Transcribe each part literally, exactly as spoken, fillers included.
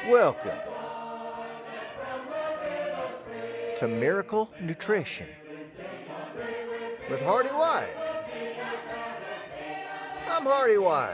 Welcome to Miracle Nutrition with Hardy White. I'm Hardy White.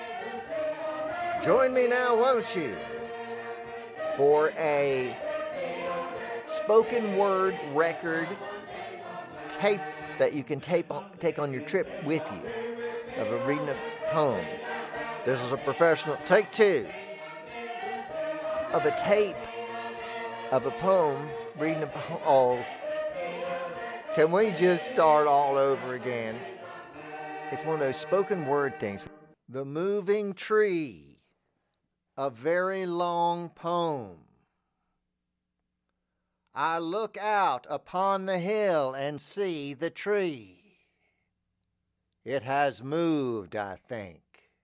Join me now, won't you, for a spoken word record tape that you can tape on, take on your trip with you of a reading a poem. This is a professional take two of a tape of a poem, reading a poem. Oh, can we just start all over again? It's one of those spoken word things. The Moving Tree, a very long poem. I look out upon the hill and see the tree. It has moved, I think.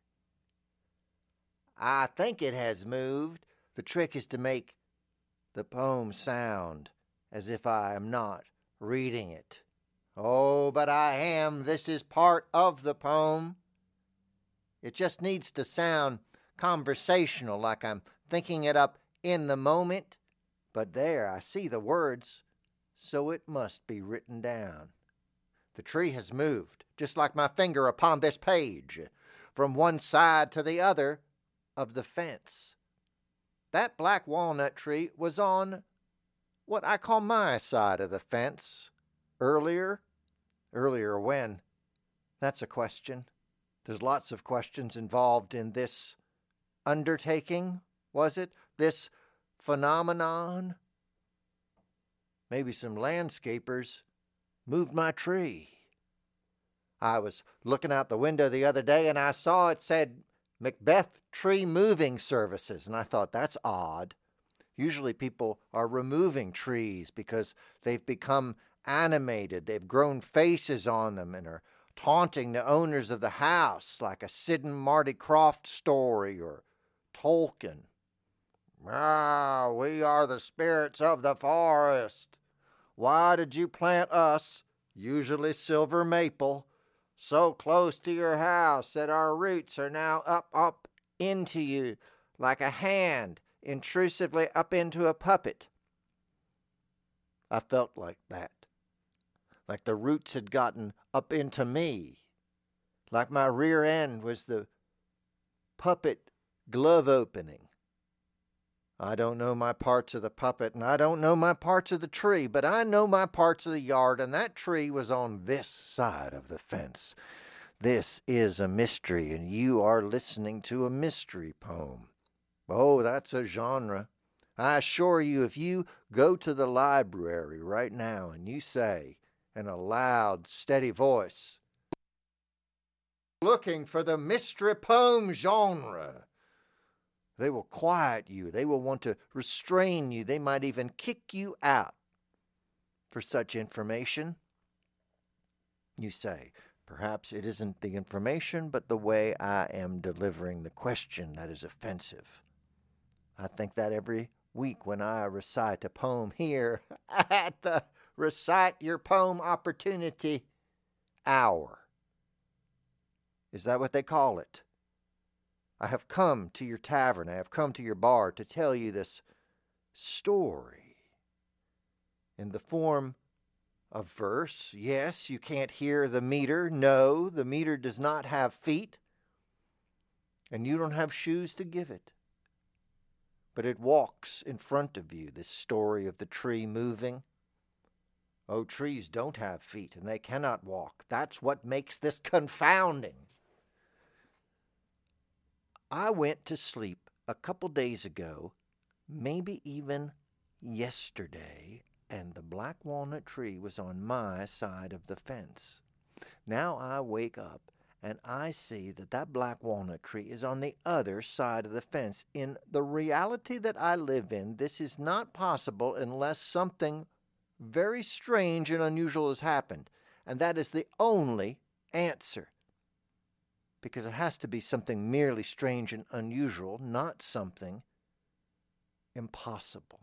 I think it has moved. The trick is to make the poem sound as if I am not reading it. Oh, but I am. This is part of the poem. It just needs to sound conversational, like I'm thinking it up in the moment. But there, I see the words, so it must be written down. The tree has moved, just like my finger upon this page, from one side to the other of the fence. That black walnut tree was on what I call my side of the fence. Earlier? Earlier when? That's a question. There's lots of questions involved in this undertaking, was it? This phenomenon? Maybe some landscapers moved my tree. I was looking out the window the other day and I saw it said Macbeth Tree Moving Services, and I thought, that's odd. Usually people are removing trees because they've become animated, they've grown faces on them and are taunting the owners of the house like a Sid and Marty Krofft story or Tolkien. Ah, we are the spirits of the forest. Why did you plant us, usually silver maple, so close to your house that our roots are now up, up into you like a hand intrusively up into a puppet? I felt like that. Like the roots had gotten up into me. Like my rear end was the puppet glove opening. I don't know my parts of the puppet, and I don't know my parts of the tree, but I know my parts of the yard, and that tree was on this side of the fence. This is a mystery, and you are listening to a mystery poem. Oh, that's a genre. I assure you, if you go to the library right now and you say in a loud, steady voice, looking for the mystery poem genre, they will quiet you. They will want to restrain you. They might even kick you out for such information. You say, perhaps it isn't the information, but the way I am delivering the question that is offensive. I think that every week when I recite a poem here at the Recite Your Poem Opportunity Hour. Is that what they call it? I have come to your tavern, I have come to your bar to tell you this story in the form of verse. Yes, you can't hear the meter. No, the meter does not have feet, and you don't have shoes to give it. But it walks in front of you, this story of the tree moving. Oh, trees don't have feet, and they cannot walk. That's what makes this confounding. I went to sleep a couple days ago, maybe even yesterday, and the black walnut tree was on my side of the fence. Now I wake up and I see that that black walnut tree is on the other side of the fence. In the reality that I live in, this is not possible unless something very strange and unusual has happened, and that is the only answer. Because it has to be something merely strange and unusual, not something impossible.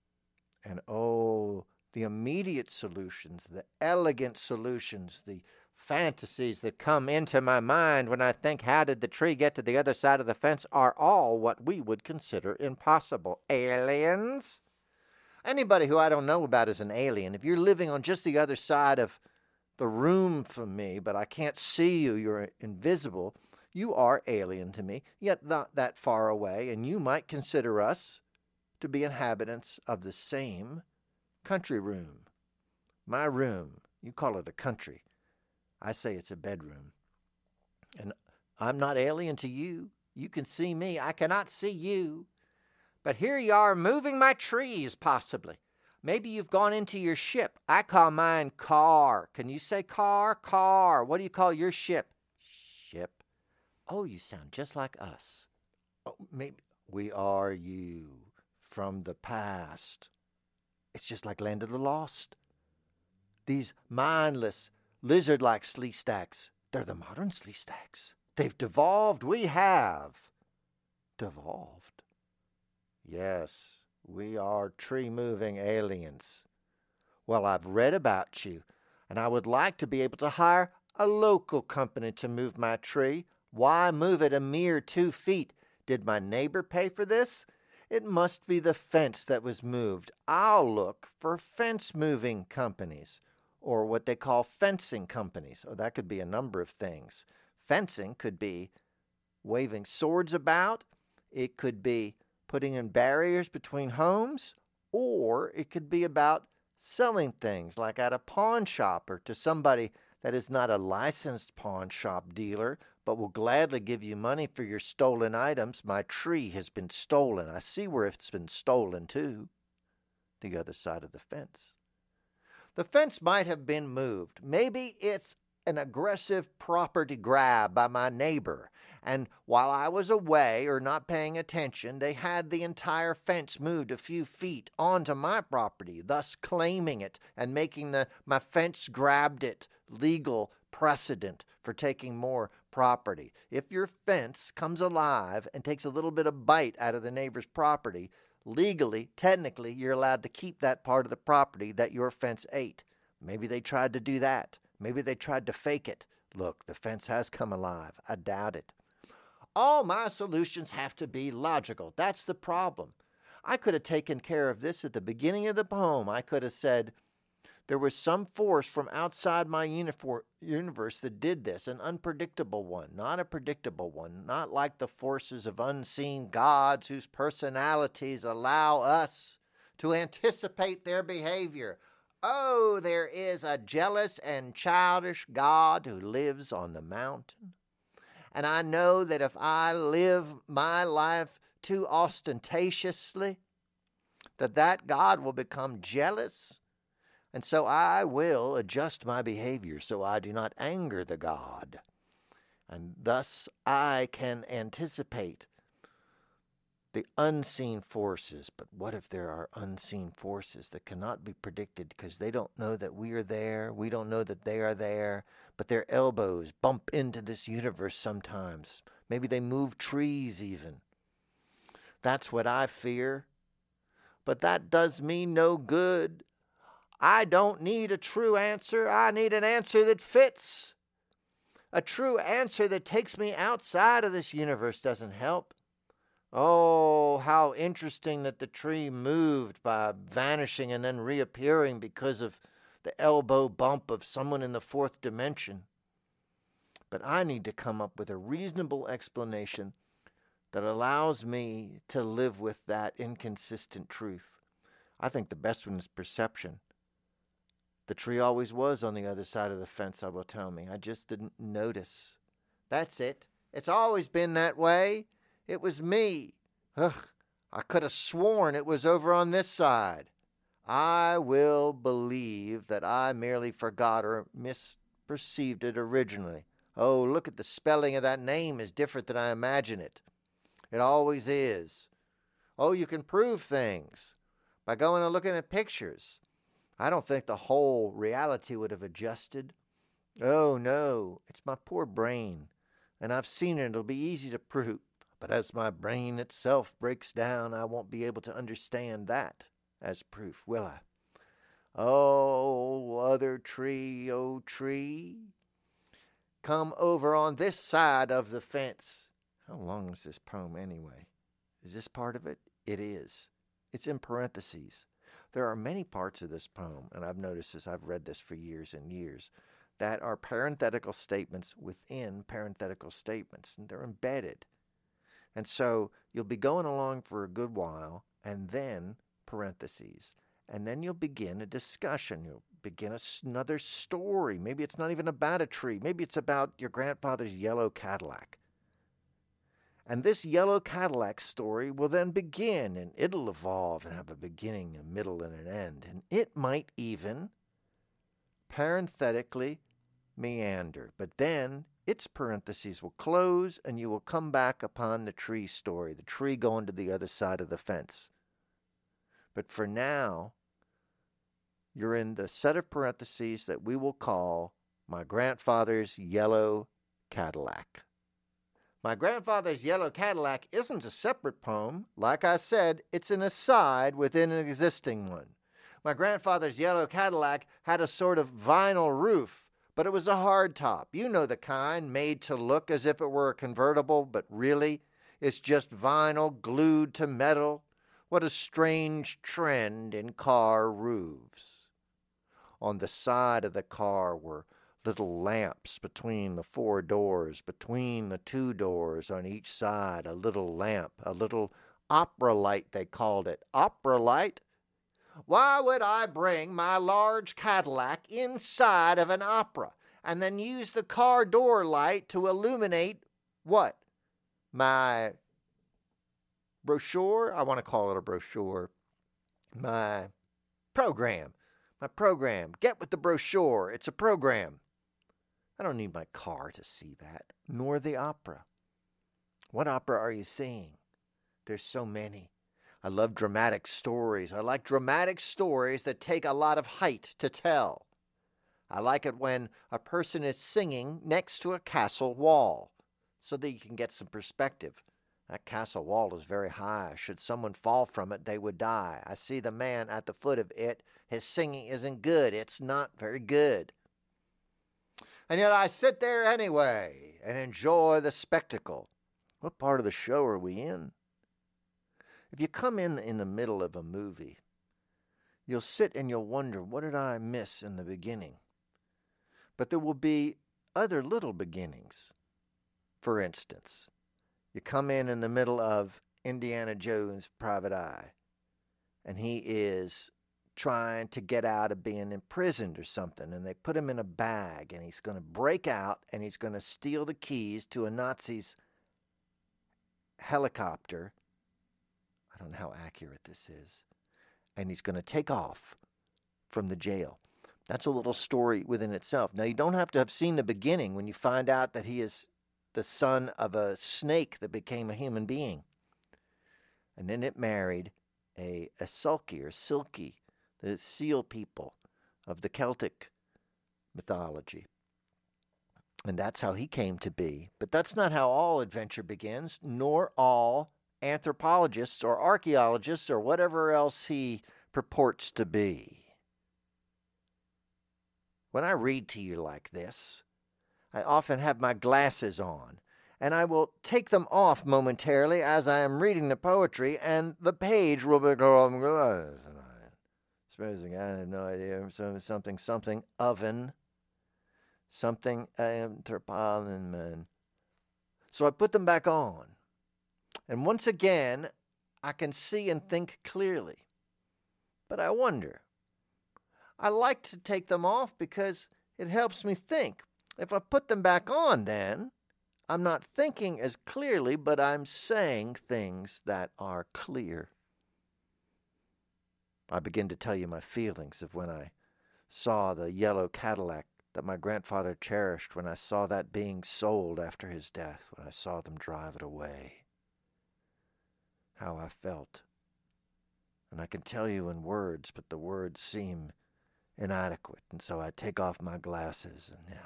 And oh, the immediate solutions, the elegant solutions, the fantasies that come into my mind when I think, how did the tree get to the other side of the fence, are all what we would consider impossible. Aliens? Anybody who I don't know about is an alien. If you're living on just the other side of the room from me, but I can't see you, you're invisible, you are alien to me, yet not that far away, and you might consider us to be inhabitants of the same country room. My room, you call it a country. I say it's a bedroom. And I'm not alien to you. You can see me. I cannot see you. But here you are moving my trees, possibly. Maybe you've gone into your ship. I call mine car. Can you say car? Car. What do you call your ship? Ship. Oh, you sound just like us. Oh, maybe we are you from the past. It's just like Land of the Lost. These mindless, lizard-like Sleestaks, they're the modern Sleestaks. They've devolved. We have devolved. Yes, we are tree-moving aliens. Well, I've read about you, and I would like to be able to hire a local company to move my tree. Why move it a mere two feet? Did my neighbor pay for this? It must be the fence that was moved. I'll look for fence-moving companies, or what they call fencing companies. Oh, that could be a number of things. Fencing could be waving swords about. It could be putting in barriers between homes, or it could be about selling things like at a pawn shop or to somebody that is not a licensed pawn shop dealer but will gladly give you money for your stolen items. My tree has been stolen. I see where it's been stolen too. The other side of the fence. The fence might have been moved. Maybe it's an aggressive property grab by my neighbor, and while I was away or not paying attention, they had the entire fence moved a few feet onto my property, thus claiming it and making the my fence grabbed it legal precedent for taking more property. If your fence comes alive and takes a little bit of bite out of the neighbor's property, legally, technically, you're allowed to keep that part of the property that your fence ate. Maybe they tried to do that. Maybe they tried to fake it. Look, the fence has come alive. I doubt it. All my solutions have to be logical. That's the problem. I could have taken care of this at the beginning of the poem. I could have said, there was some force from outside my universe that did this, an unpredictable one, not a predictable one, not like the forces of unseen gods whose personalities allow us to anticipate their behavior. Oh, there is a jealous and childish God who lives on the mountain. And I know that if I live my life too ostentatiously, that that God will become jealous. And so I will adjust my behavior so I do not anger the God. And thus I can anticipate the unseen forces. But what if there are unseen forces that cannot be predicted because they don't know that we are there, we don't know that they are there, but their elbows bump into this universe sometimes. Maybe they move trees even. That's what I fear. But that does me no good. I don't need a true answer. I need an answer that fits. A true answer that takes me outside of this universe doesn't help. Oh, how interesting that the tree moved by vanishing and then reappearing because of the elbow bump of someone in the fourth dimension. But I need to come up with a reasonable explanation that allows me to live with that inconsistent truth. I think the best one is perception. The tree always was on the other side of the fence, I will tell me. I just didn't notice. That's it. It's always been that way. It was me. Ugh, I could have sworn it was over on this side. I will believe that I merely forgot or misperceived it originally. Oh, look at the spelling of that name is different than I imagine it. It always is. Oh, you can prove things by going and looking at pictures. I don't think the whole reality would have adjusted. Oh, no, it's my poor brain, and I've seen it. It'll be easy to prove. But as my brain itself breaks down, I won't be able to understand that as proof, will I? Oh, other tree, oh tree, come over on this side of the fence. How long is this poem anyway? Is this part of it? It is. It's in parentheses. There are many parts of this poem, and I've noticed this, I've read this for years and years, that are parenthetical statements within parenthetical statements, and they're embedded. And so you'll be going along for a good while, and then parentheses. And then you'll begin a discussion. You'll begin a, another story. Maybe it's not even about a tree. Maybe it's about your grandfather's yellow Cadillac. And this yellow Cadillac story will then begin, and it'll evolve and have a beginning, a middle, and an end. And it might even parenthetically meander. But then its parentheses will close, and you will come back upon the tree story, the tree going to the other side of the fence. But for now, you're in the set of parentheses that we will call My Grandfather's Yellow Cadillac. My Grandfather's Yellow Cadillac isn't a separate poem. Like I said, it's an aside within an existing one. My grandfather's yellow Cadillac had a sort of vinyl roof, but it was a hard top. You know the kind, made to look as if it were a convertible, but really, it's just vinyl glued to metal. What a strange trend in car roofs. On the side of the car were little lamps between the four doors, between the two doors on each side, a little lamp, a little opera light, they called it. Opera light? Why would I bring my large Cadillac inside of an opera and then use the car door light to illuminate what? My brochure? I want to call it a brochure. My program. My program. Get with the brochure. It's a program. I don't need my car to see that, nor the opera. What opera are you seeing? There's so many. I love dramatic stories. I like dramatic stories that take a lot of height to tell. I like it when a person is singing next to a castle wall so that you can get some perspective. That castle wall is very high. Should someone fall from it, they would die. I see the man at the foot of it. His singing isn't good. It's not very good. And yet I sit there anyway and enjoy the spectacle. What part of the show are we in? If you come in in the middle of a movie, you'll sit and you'll wonder, what did I miss in the beginning? But there will be other little beginnings. For instance, you come in in the middle of Indiana Jones' Private Eye, and he is trying to get out of being imprisoned or something, and they put him in a bag, and he's going to break out, and he's going to steal the keys to a Nazi's helicopter. I don't know how accurate this is. And he's going to take off from the jail. That's a little story within itself. Now, you don't have to have seen the beginning when you find out that he is the son of a snake that became a human being. And then it married a, a sulky or silky, the seal people of the Celtic mythology. And that's how he came to be. But that's not how all adventure begins, nor all anthropologists or archaeologists or whatever else he purports to be. When I read to you like this, I often have my glasses on, and I will take them off momentarily as I am reading the poetry, and the page will be going, supposing I have no idea, something, something, oven, something, anthropologist. So I put them back on. And once again, I can see and think clearly. But I wonder. I like to take them off because it helps me think. If I put them back on, then I'm not thinking as clearly, but I'm saying things that are clear. I begin to tell you my feelings of when I saw the yellow Cadillac that my grandfather cherished, when I saw that being sold after his death, when I saw them drive it away. How I felt. And I can tell you in words, but the words seem inadequate, and so I take off my glasses and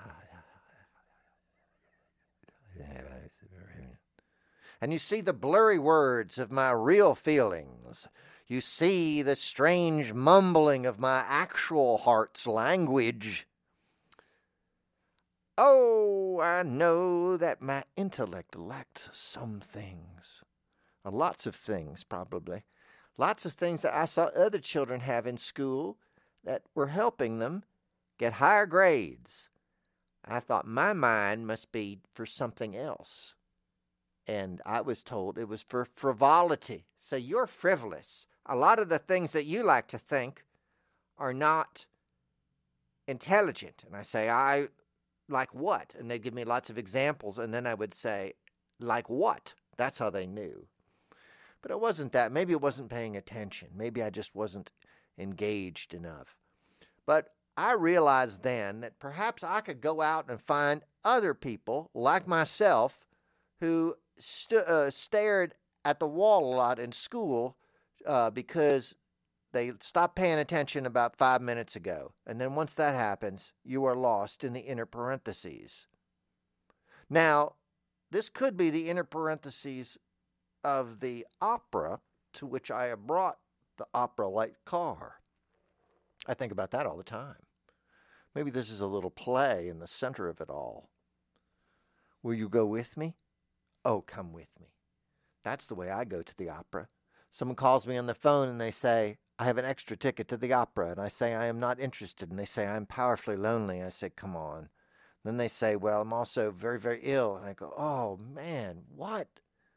and you see the blurry words of my real feelings. You see the strange mumbling of my actual heart's language. Oh, I know that my intellect lacks some things. Uh, lots of things, probably. Lots of things that I saw other children have in school that were helping them get higher grades. I thought my mind must be for something else. And I was told it was for frivolity. So you're frivolous. A lot of the things that you like to think are not intelligent. And I say, I like what? And they'd give me lots of examples. And then I would say, like what? That's how they knew. But it wasn't that. Maybe it wasn't paying attention. Maybe I just wasn't engaged enough. But I realized then that perhaps I could go out and find other people like myself who st- uh, stared at the wall a lot in school uh, because they stopped paying attention about five minutes ago. And then once that happens, you are lost in the inner parentheses. Now, this could be the inner parentheses of the opera to which I have brought the opera-like car. I think about that all the time. Maybe this is a little play in the center of it all. Will you go with me? Oh, come with me. That's the way I go to the opera. Someone calls me on the phone and they say, I have an extra ticket to the opera. And I say, I am not interested. And they say, I'm powerfully lonely. I say, come on. Then they say, well, I'm also very, very ill. And I go, oh, man, what?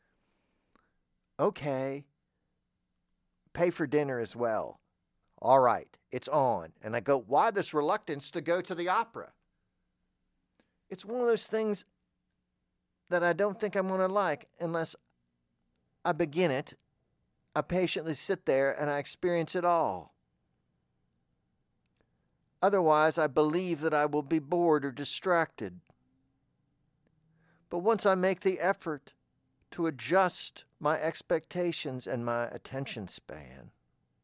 Okay. Pay for dinner as well. All right, it's on. And I go, why this reluctance to go to the opera? It's one of those things that I don't think I'm going to like unless I begin it. I patiently sit there and I experience it all. Otherwise, I believe that I will be bored or distracted. But once I make the effort to adjust my expectations and my attention span,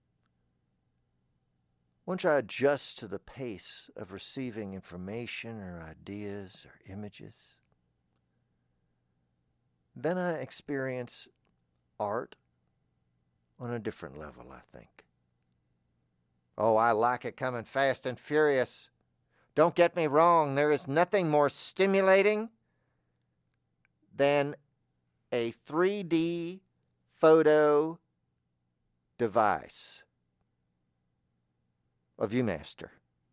once I adjust to the pace of receiving information or ideas or images, then I experience art on a different level, I think. Oh, I like it coming fast and furious. Don't get me wrong, there is nothing more stimulating than a three D photo device. A Viewmaster.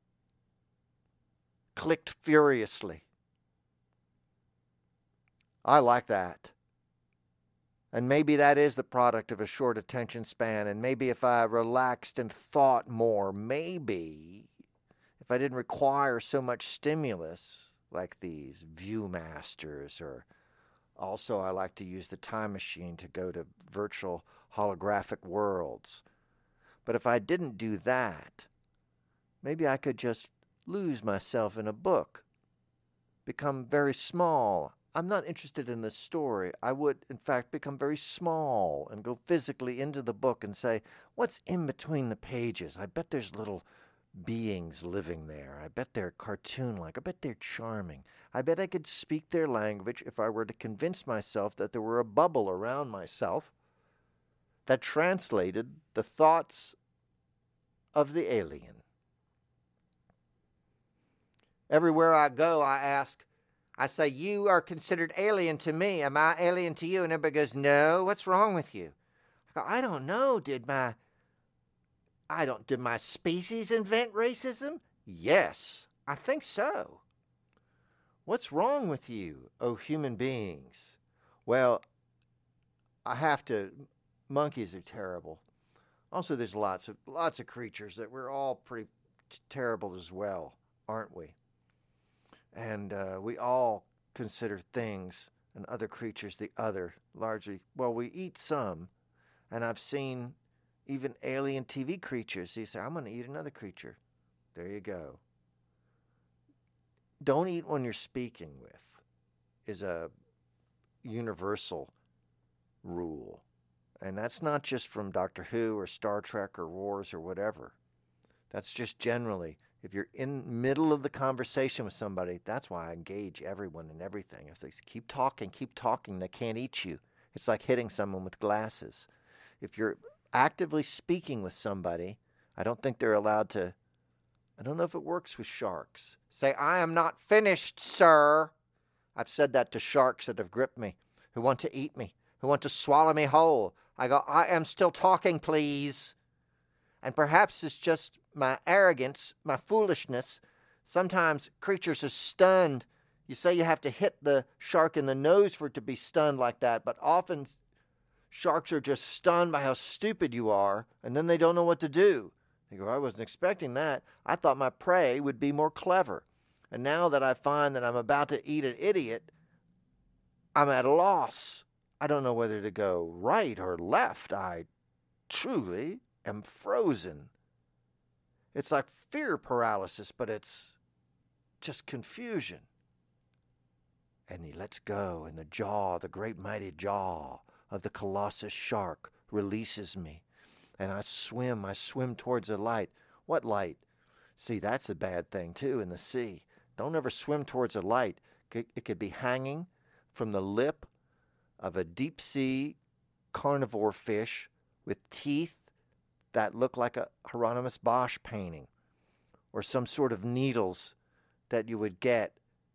Clicked furiously. I like that. And maybe that is the product of a short attention span. And maybe if I relaxed and thought more, maybe if I didn't require so much stimulus like these Viewmasters, or also I like to use the time machine to go to virtual holographic worlds. But if I didn't do that, maybe I could just lose myself in a book, become very small. I'm not interested in the story. I would, in fact, become very small and go physically into the book and say, what's in between the pages? I bet there's little beings living there. I bet they're cartoon-like. I bet they're charming. I bet I could speak their language if I were to convince myself that there were a bubble around myself that translated the thoughts of the alien. Everywhere I go, I ask, I say, you are considered alien to me. Am I alien to you? And everybody goes, no, what's wrong with you? I go, I don't know. Did my, I don't, did my species invent racism? Yes, I think so. What's wrong with you, oh human beings? Well, I have to, monkeys are terrible. Also, there's lots of, lots of creatures that we're all pretty t- terrible as well, aren't we? And uh, we all consider things and other creatures the other, largely. Well, we eat some, and I've seen even alien T V creatures. You say, I'm going to eat another creature. There you go. Don't eat when you're speaking with is a universal rule. And that's not just from Doctor Who or Star Trek or Wars or whatever. That's just generally. If you're in the middle of the conversation with somebody, that's why I engage everyone and everything. If they keep talking, keep talking, they can't eat you. It's like hitting someone with glasses. If you're actively speaking with somebody, I don't think they're allowed to I don't know if it works with sharks. Say, I am not finished, sir. I've said that to sharks that have gripped me, who want to eat me, who want to swallow me whole. I go, I am still talking, please. And perhaps it's just my arrogance, my foolishness. Sometimes creatures are stunned. You say you have to hit the shark in the nose for it to be stunned like that, but often sharks are just stunned by how stupid you are, and then they don't know what to do. They go, I wasn't expecting that. I thought my prey would be more clever. And now that I find that I'm about to eat an idiot, I'm at a loss. I don't know whether to go right or left. I truly am frozen. It's like fear paralysis, but it's just confusion. And he lets go, and the jaw, the great mighty jaw of the colossus shark releases me. And I swim, I swim towards the light. What light? See, that's a bad thing, too, in the sea. Don't ever swim towards a light. It could be hanging from the lip of a deep-sea carnivore fish with teeth that look like a Hieronymus Bosch painting, or some sort of needles that you would get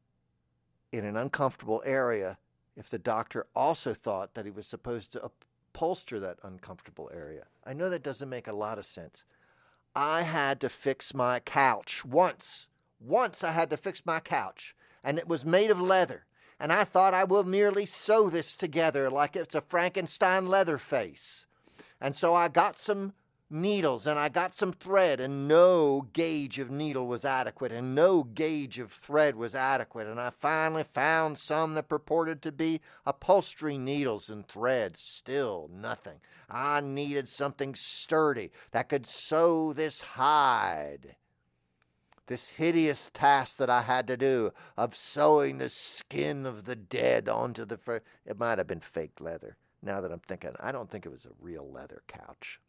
in an uncomfortable area if the doctor also thought that he was supposed to upholster that uncomfortable area. I know that doesn't make a lot of sense. I had to fix my couch once. Once I had to fix my couch, and it was made of leather. And I thought, I will merely sew this together like it's a Frankenstein leather face. And so I got some needles and I got some thread, and no gauge of needle was adequate and no gauge of thread was adequate. And I finally found some that purported to be upholstery needles and threads. Still nothing. I needed something sturdy that could sew this hide. This hideous task that I had to do of sewing the skin of the dead onto the fur. It might have been fake leather. Now that I'm thinking, I don't think it was a real leather couch.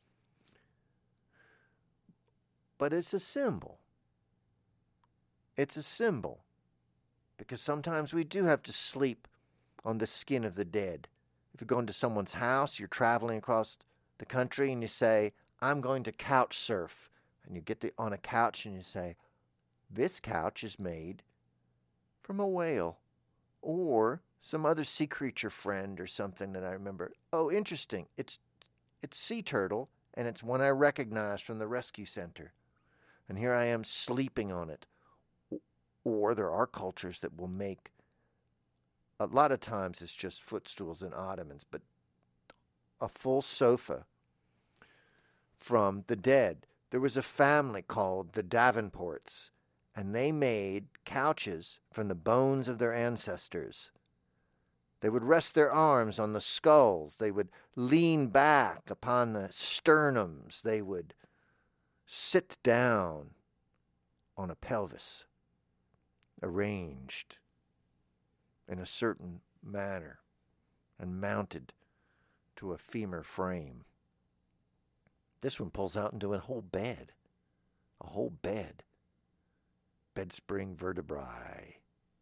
But it's a symbol. It's a symbol. Because sometimes we do have to sleep on the skin of the dead. If you're going to someone's house, you're traveling across the country, and you say, I'm going to couch surf. And you get the, on a couch and you say, this couch is made from a whale or some other sea creature friend or something that I remember. Oh, interesting. It's it's sea turtle, and it's one I recognize from the rescue center. And here I am sleeping on it. Or there are cultures that will make, a lot of times it's just footstools and ottomans, but a full sofa from the dead. There was a family called the Davenports, and they made couches from the bones of their ancestors. They would rest their arms on the skulls. They would lean back upon the sternums. They would sit down on a pelvis, arranged in a certain manner and mounted to a femur frame. This one pulls out into a whole bed, a whole bed. Bed spring vertebrae.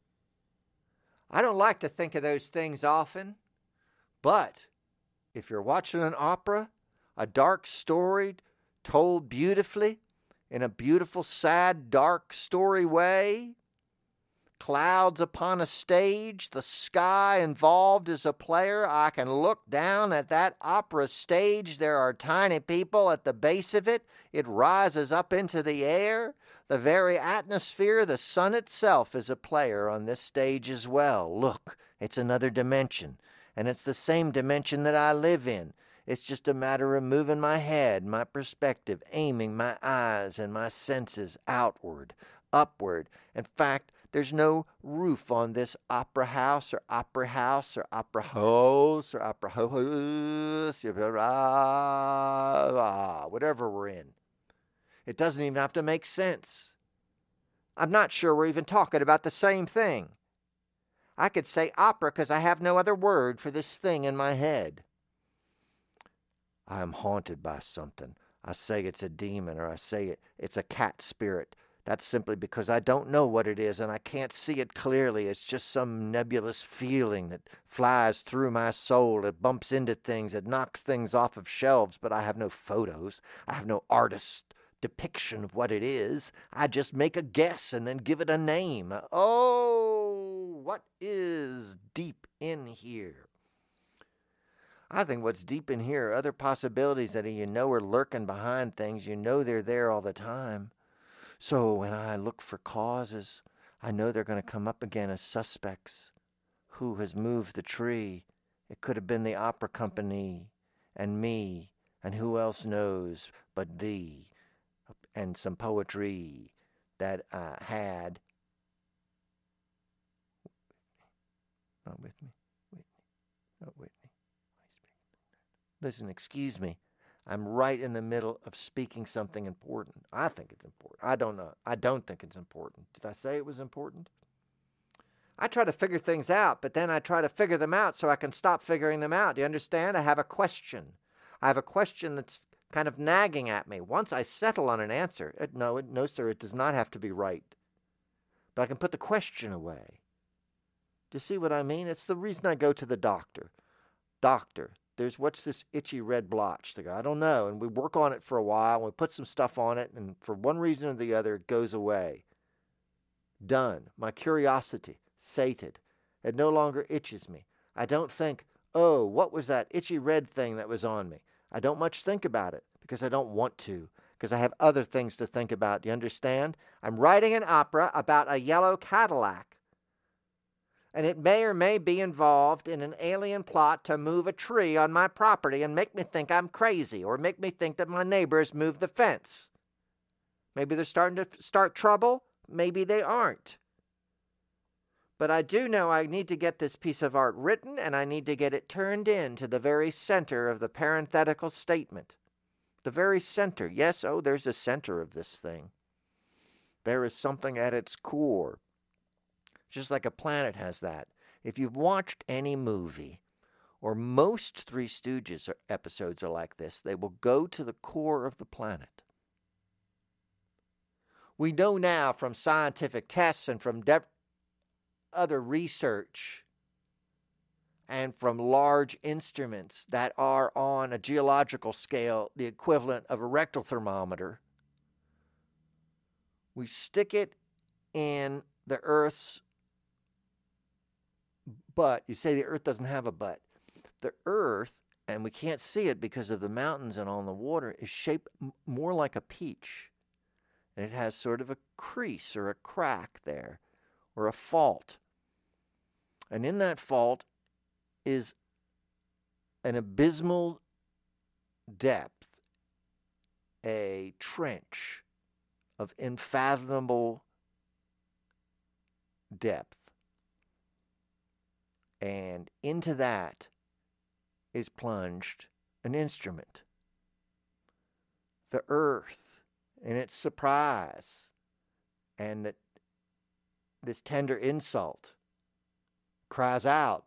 I don't like to think of those things often, but if you're watching an opera, a dark story told beautifully, in a beautiful, sad, dark story way, clouds upon a stage, the sky involved as a player, I can look down at that opera stage. There are tiny people at the base of it. It rises up into the air. The very atmosphere, the sun itself is a player on this stage as well. Look, it's another dimension, and it's the same dimension that I live in. It's just a matter of moving my head, my perspective, aiming my eyes and my senses outward, upward. In fact, there's no roof on this opera house or opera house or opera house or opera house, whatever we're in. It doesn't even have to make sense. I'm not sure we're even talking about the same thing. I could say opera because I have no other word for this thing in my head. I am haunted by something. I say it's a demon, or I say it, it's a cat spirit. That's simply because I don't know what it is and I can't see it clearly. It's just some nebulous feeling that flies through my soul. It bumps into things. It knocks things off of shelves, but I have no photos. I have no artist depiction of what it is. I just make a guess and then give it a name. Oh, what is deep in here? I think what's deep in here are other possibilities that you know are lurking behind things. You know they're there all the time. So when I look for causes, I know they're going to come up again as suspects. Who has moved the tree? It could have been the opera company and me, and who else knows but thee, and some poetry that I had. Not with me. Whitney. Not Whitney. Listen, excuse me. I'm right in the middle of speaking something important. I think it's important. I don't know. I don't think it's important. Did I say it was important? I try to figure things out, but then I try to figure them out so I can stop figuring them out. Do you understand? I have a question. I have a question that's kind of nagging at me. Once I settle on an answer, it, no, it, no, sir, it does not have to be right. But I can put the question away. Do you see what I mean? It's the reason I go to the doctor. Doctor, there's what's this itchy red blotch? They go, I don't know. And we work on it for a while, and we put some stuff on it, and for one reason or the other, it goes away. Done. My curiosity sated. It no longer itches me. I don't think, oh, what was that itchy red thing that was on me? I don't much think about it because I don't want to, because I have other things to think about. Do you understand? I'm writing an opera about a yellow Cadillac, and it may or may be involved in an alien plot to move a tree on my property and make me think I'm crazy, or make me think that my neighbors moved the fence. Maybe they're starting to start trouble. Maybe they aren't. But I do know I need to get this piece of art written, and I need to get it turned into the very center of the parenthetical statement. The very center. Yes, oh, there's a center of this thing. There is something at its core. Just like a planet has that. If you've watched any movie, or most Three Stooges episodes are like this, they will go to the core of the planet. We know now from scientific tests and from de- other research and from large instruments that are on a geological scale the equivalent of a rectal thermometer. We stick it in the Earth's butt. You say the Earth doesn't have a butt. The Earth, and we can't see it because of the mountains and on the water, is shaped m- more like a peach. And it has sort of a crease or a crack there, or a fault. And in that fault is an abysmal depth, a trench of unfathomable depth. And into that is plunged an instrument. The Earth, in its surprise, and that this tender insult, cries out.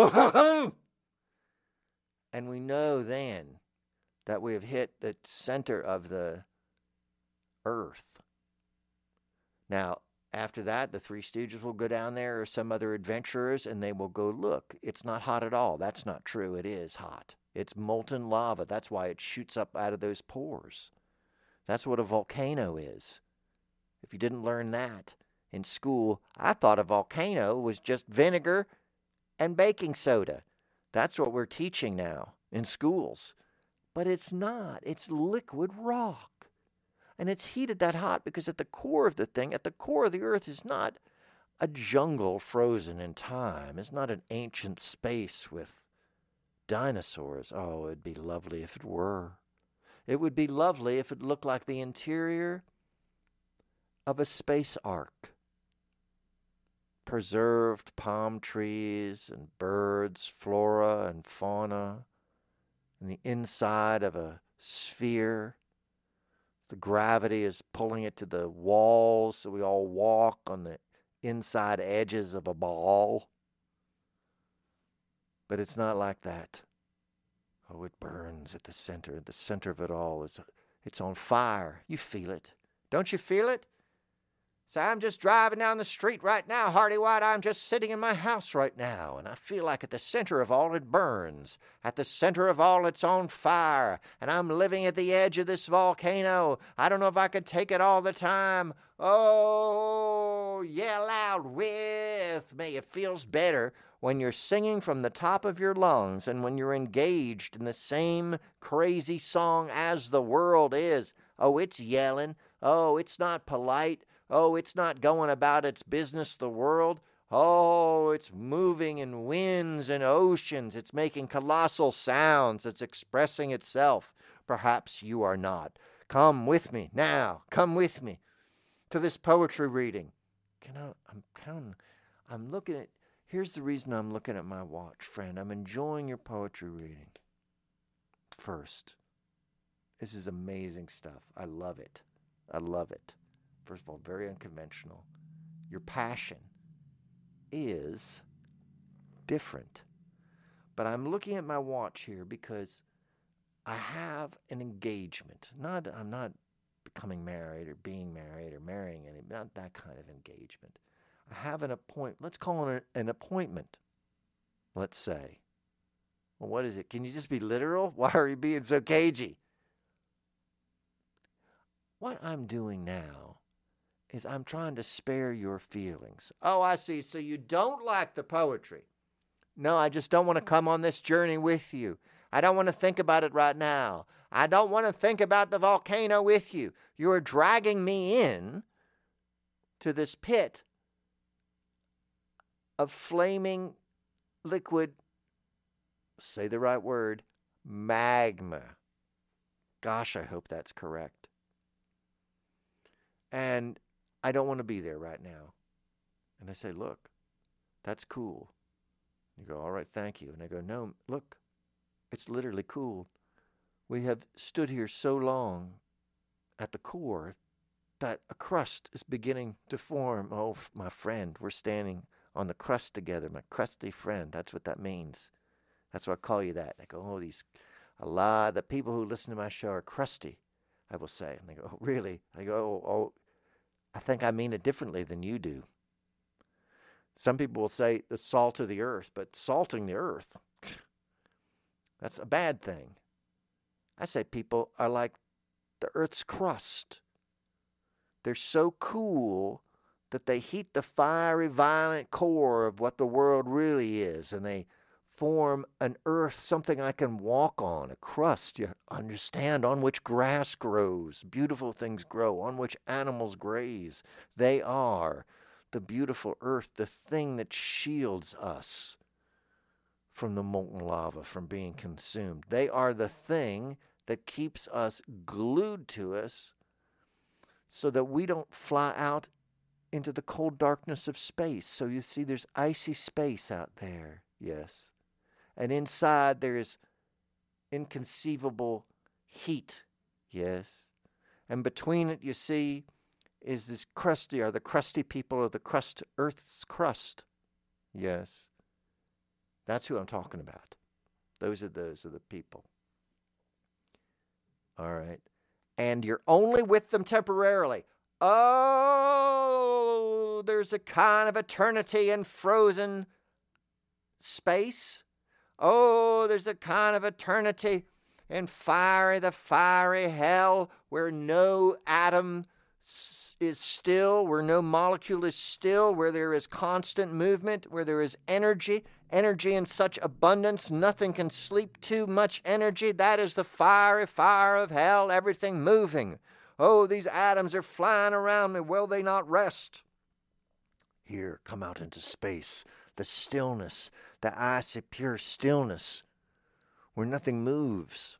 And we know then that we have hit the center of the Earth. Now, after that, the Three Stooges will go down there, or some other adventurers, and they will go, look, it's not hot at all. That's not true. It is hot. It's molten lava. That's why it shoots up out of those pores. That's what a volcano is. If you didn't learn that in school, I thought a volcano was just vinegar and baking soda. That's what we're teaching now in schools. But it's not. It's liquid rock. And it's heated that hot because at the core of the thing, at the core of the Earth, is not a jungle frozen in time. It's not an ancient space with dinosaurs. Oh, it'd be lovely if it were. It would be lovely if it looked like the interior of a space ark. Preserved palm trees and birds, flora and fauna, and the inside of a sphere. The gravity is pulling it to the walls, so we all walk on the inside edges of a ball. But it's not like that. Oh, it burns at the center. The center of it all is, it's on fire. You feel it. Don't you feel it? Say, I'm just driving down the street right now, Hardy White. I'm just sitting in my house right now, and I feel like at the center of all it burns, at the center of all it's on fire, and I'm living at the edge of this volcano. I don't know if I could take it all the time. Oh, yell out with me. It feels better when you're singing from the top of your lungs and when you're engaged in the same crazy song as the world is. Oh, it's yelling. Oh, it's not polite. Oh, it's not going about its business, the world. Oh, it's moving in winds and oceans. It's making colossal sounds. It's expressing itself. Perhaps you are not. Come with me now. Come with me to this poetry reading. Can I, I'm kind of, I'm looking at, here's the reason I'm looking at my watch, friend. I'm enjoying your poetry reading. First, this is amazing stuff. I love it. I love it. First of all, very unconventional. Your passion is different. But I'm looking at my watch here because I have an engagement. Not, I'm not becoming married or being married or marrying any, not that kind of engagement. I have an appointment. Let's call it an appointment, let's say. Well, what is it? Can you just be literal? Why are you being so cagey? What I'm doing now is I'm trying to spare your feelings. Oh, I see. So you don't like the poetry. No, I just don't want to come on this journey with you. I don't want to think about it right now. I don't want to think about the volcano with you. You are dragging me in to this pit of flaming liquid, say the right word, magma. Gosh, I hope that's correct. And I don't want to be there right now. And I say, look, that's cool. You go, all right, thank you. And I go, no, look, it's literally cool. We have stood here so long at the core that a crust is beginning to form. Oh, my friend, we're standing on the crust together, my crusty friend. That's what that means. That's why I call you that. I go, oh, these, a lot of the people who listen to my show are crusty, I will say. And they go, oh, really? I go, oh, oh, I think I mean it differently than you do. Some people will say the salt of the earth, but salting the earth, that's a bad thing. I say people are like the earth's crust. They're so cool that they heat the fiery, violent core of what the world really is, and they form an earth, something I can walk on, a crust, you understand, on which grass grows, beautiful things grow, on which animals graze. They are the beautiful earth, the thing that shields us from the molten lava, from being consumed. They are the thing that keeps us glued to us so that we don't fly out into the cold darkness of space. So you see there's icy space out there, yes. And inside there is inconceivable heat, yes. And between it, you see, is this crusty, are the crusty people of the crust, Earth's crust, yes. That's who I'm talking about. Those are those are the people. All right. And you're only with them temporarily. Oh, there's a kind of eternity in frozen space. Oh, there's a kind of eternity in fiery, the fiery hell where no atom is still, where no molecule is still, where there is constant movement, where there is energy, energy in such abundance, nothing can sleep too much energy. That is the fiery fire of hell, everything moving. Oh, these atoms are flying around me. Will they not rest? Here, come out into space, the stillness, the icy pure stillness, where nothing moves.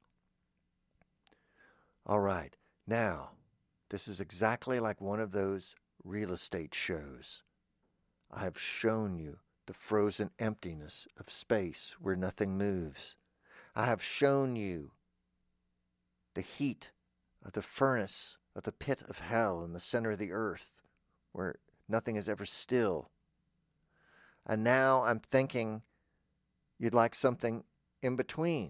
All right, now, this is exactly like one of those real estate shows. I have shown you the frozen emptiness of space where nothing moves. I have shown you the heat of the furnace of the pit of hell in the center of the earth where nothing is ever still. And now I'm thinking you'd like something in between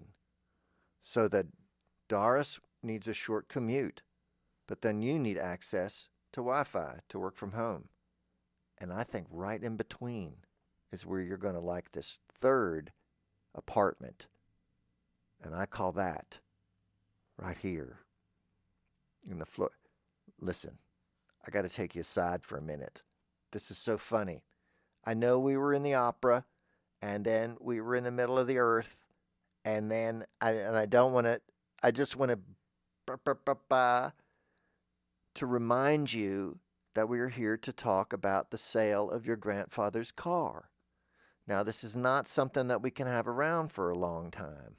so that Doris needs a short commute, but then you need access to Wi-Fi to work from home. And I think right in between is where you're going to like this third apartment. And I call that right here in the floor. Listen, I got to take you aside for a minute. This is so funny. I know we were in the opera, and then we were in the middle of the earth, and then I and I don't want to. I just want to to remind you that we are here to talk about the sale of your grandfather's car. Now, this is not something that we can have around for a long time.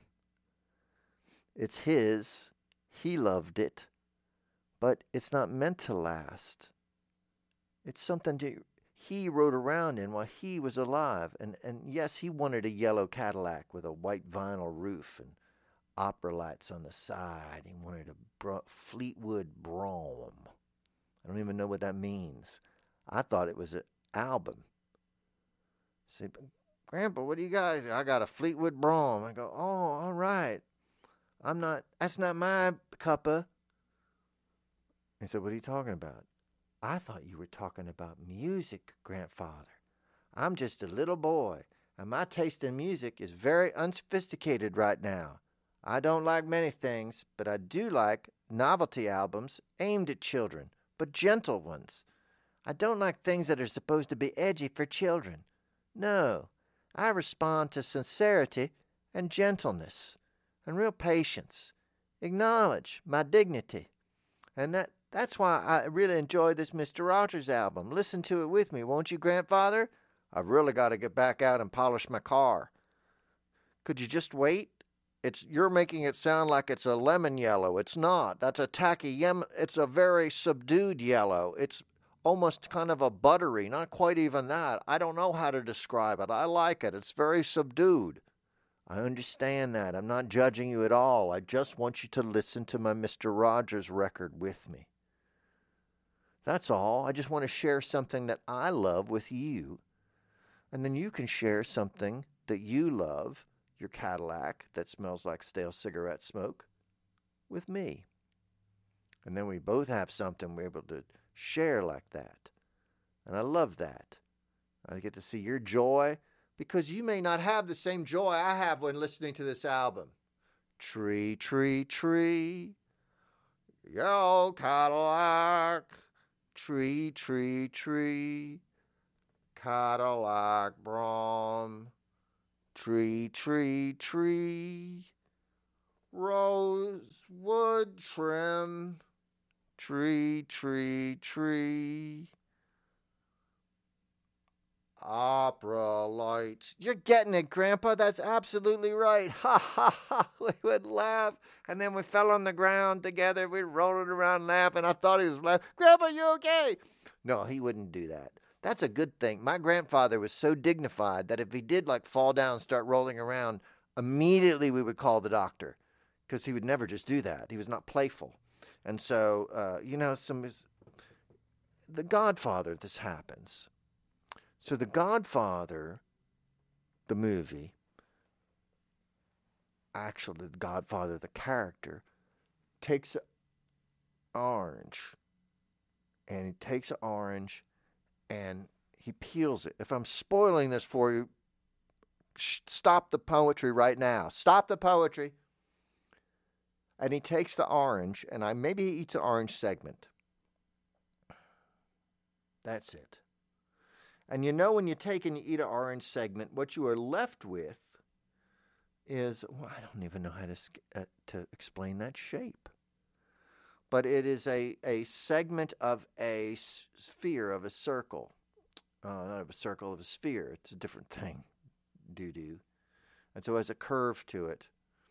It's his. He loved it, but it's not meant to last. It's something to, he rode around in while he was alive. And, and yes, he wanted a yellow Cadillac with a white vinyl roof and opera lights on the side. He wanted a Bro- Fleetwood Brougham. I don't even know what that means. I thought it was an album. Say, Grandpa, what do you guys? I got a Fleetwood Brougham. I go, oh, all right. I'm not, that's not my cuppa. He said, what are you talking about? I thought you were talking about music, grandfather. I'm just a little boy, and my taste in music is very unsophisticated right now. I don't like many things, but I do like novelty albums aimed at children, but gentle ones. I don't like things that are supposed to be edgy for children. No, I respond to sincerity and gentleness and real patience. Acknowledge my dignity. And that That's why I really enjoy this Mister Rogers album. Listen to it with me, won't you, grandfather? I've really got to get back out and polish my car. Could you just wait? It's you're making it sound like it's a lemon yellow. It's not. That's a tacky yem. It's a very subdued yellow. It's almost kind of a buttery, not quite even that. I don't know how to describe it. I like it. It's very subdued. I understand that. I'm not judging you at all. I just want you to listen to my Mister Rogers record with me. That's all. I just want to share something that I love with you. And then you can share something that you love, your Cadillac that smells like stale cigarette smoke, with me. And then we both have something we're able to share like that. And I love that. I get to see your joy, because you may not have the same joy I have when listening to this album. Tree, tree, tree, yellow Cadillac. Tree, tree, tree, Cadillac Brougham. Tree, tree, tree, rosewood trim. Tree, tree, tree, opera lights. You're getting it, Grandpa. That's absolutely right. Ha, ha, ha. We would laugh, and then we fell on the ground together. We'd roll it around laughing. I thought he was laughing. Grandpa, you okay? No, he wouldn't do that. That's a good thing. My grandfather was so dignified that if he did like fall down and start rolling around, immediately we would call the doctor, because he would never just do that. He was not playful. And so, uh, you know, some the Godfather, this happens. So The Godfather, the movie, actually The Godfather, the character, takes an orange, and he takes an orange, and he peels it. If I'm spoiling this for you, sh- stop the poetry right now. Stop the poetry. And he takes the orange, and I maybe he eats an orange segment. That's it. And you know, when you take and you eat an orange segment, what you are left with is, well, I don't even know how to uh, to explain that shape. But it is a, a segment of a sphere, of a circle. Uh, not of a circle, of a sphere. It's a different thing. Doo-doo. And so it has a curve to it.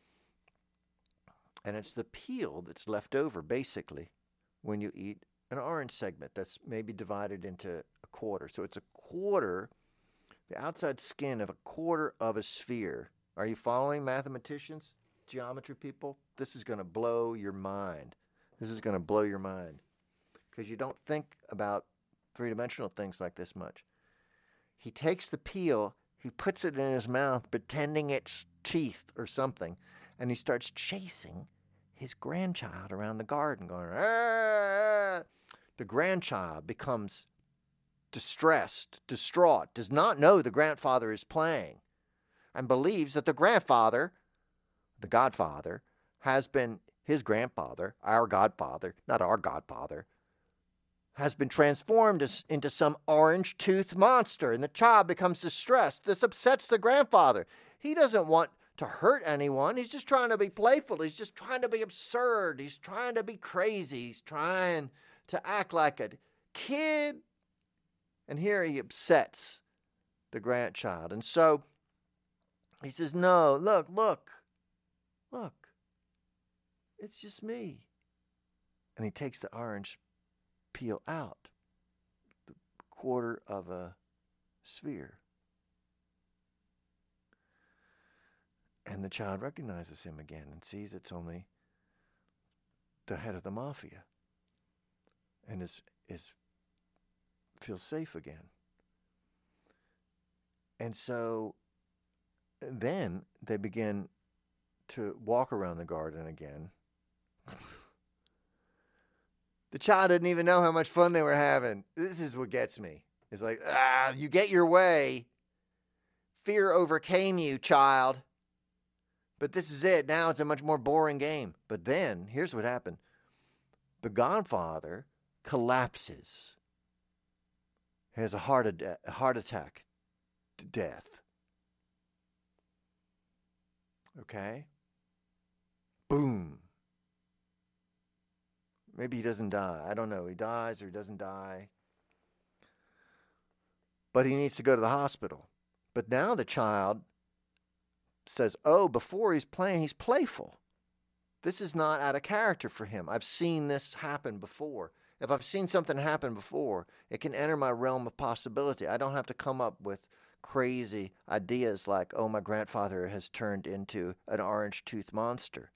And it's the peel that's left over, basically, when you eat an orange segment that's maybe divided into a quarter. So it's a quarter, the outside skin of a quarter of a sphere. Are you following, mathematicians, geometry people? This is going to blow your mind. This is going to blow your mind, because you don't think about three-dimensional things like this much. He takes the peel, he puts it in his mouth, pretending it's teeth or something, and he starts chasing his grandchild around the garden, going, ah, The grandchild becomes distressed, distraught, does not know the grandfather is playing, and believes that the grandfather, the godfather, has been his grandfather, our godfather, not our godfather, has been transformed into some orange-toothed monster, and the child becomes distressed. This upsets the grandfather. He doesn't want to hurt anyone. He's just trying to be playful. He's just trying to be absurd. He's trying to be crazy. He's trying to act like a kid. And here he upsets the grandchild. And so he says, no, look, look, look. It's just me. And he takes the orange peel out, the quarter of a sphere. And the child recognizes him again and sees it's only the head of the mafia, and is is feels safe again. And so then they begin to walk around the garden again. The child didn't even know how much fun they were having. This is what gets me. It's like, ah, you get your way. Fear overcame you, child. But this is it. Now it's a much more boring game. But then, here's what happened. The godfather collapses. He has a heart, ad- a heart attack to death. Okay? Boom. Maybe he doesn't die. I don't know. He dies or he doesn't die. But he needs to go to the hospital. But now the child says, oh, before he's playing, he's playful. This is not out of character for him. I've seen this happen before. If I've seen something happen before, it can enter my realm of possibility. I don't have to come up with crazy ideas like, oh, my grandfather has turned into an orange-toothed monster.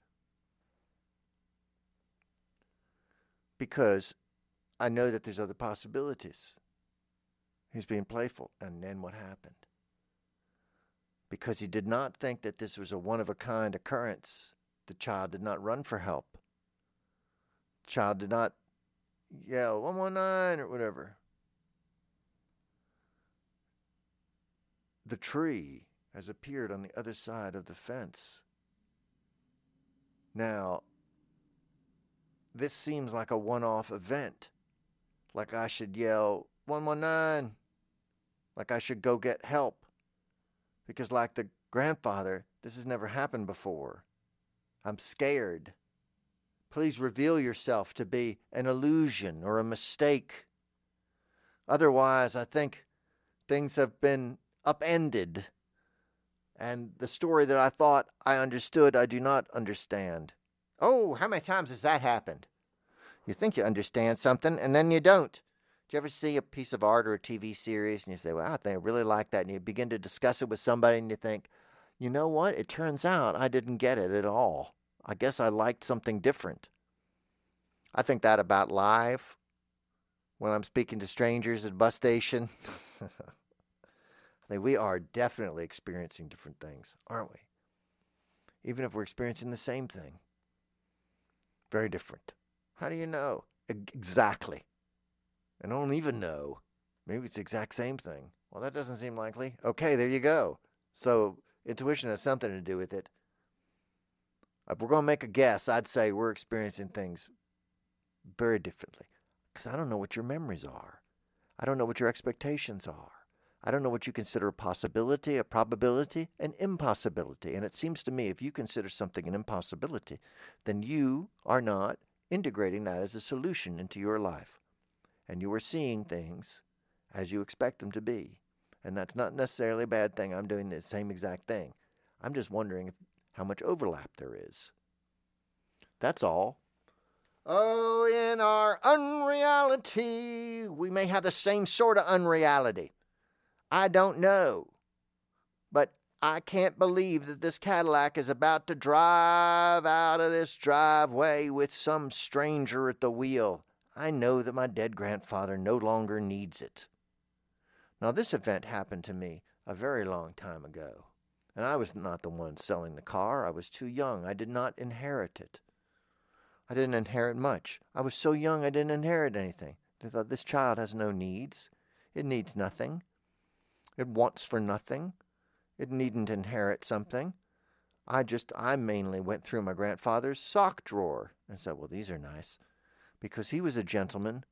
Because I know that there's other possibilities. He's being playful. And then what happened? Because he did not think that this was a one-of-a-kind occurrence, the child did not run for help. The child did not yell, one one nine or whatever. The tree has appeared on the other side of the fence. Now, this seems like a one-off event. Like I should yell, one one nine. Like I should go get help. Because like the grandfather, this has never happened before. I'm scared. Please reveal yourself to be an illusion or a mistake. Otherwise, I think things have been upended. And the story that I thought I understood, I do not understand. Oh, how many times has that happened? You think you understand something, and then you don't. Do you ever see a piece of art or a T V series, and you say, well, I think I really like that, and you begin to discuss it with somebody, and you think, you know what? It turns out I didn't get it at all. I guess I liked something different. I think that about live, when I'm speaking to strangers at a bus station. I think we are definitely experiencing different things, aren't we? Even if we're experiencing the same thing. Very different. How do you know? Exactly. I don't even know. Maybe it's the exact same thing. Well, that doesn't seem likely. Okay, there you go. So intuition has something to do with it. If we're going to make a guess, I'd say we're experiencing things very differently. Because I don't know what your memories are. I don't know what your expectations are. I don't know what you consider a possibility, a probability, an impossibility. And it seems to me if you consider something an impossibility, then you are not integrating that as a solution into your life. And you are seeing things as you expect them to be. And that's not necessarily a bad thing. I'm doing the same exact thing. I'm just wondering if, how much overlap there is. That's all. Oh, in our unreality, we may have the same sort of unreality. I don't know. But I can't believe that this Cadillac is about to drive out of this driveway with some stranger at the wheel. I know that my dead grandfather no longer needs it. Now, this event happened to me a very long time ago, and I was not the one selling the car. I was too young. I did not inherit it. I didn't inherit much. I was so young I didn't inherit anything. They thought, this child has no needs. It needs nothing. It wants for nothing. It needn't inherit something. I just, I mainly went through my grandfather's sock drawer and said, well, these are nice. Because he was a gentleman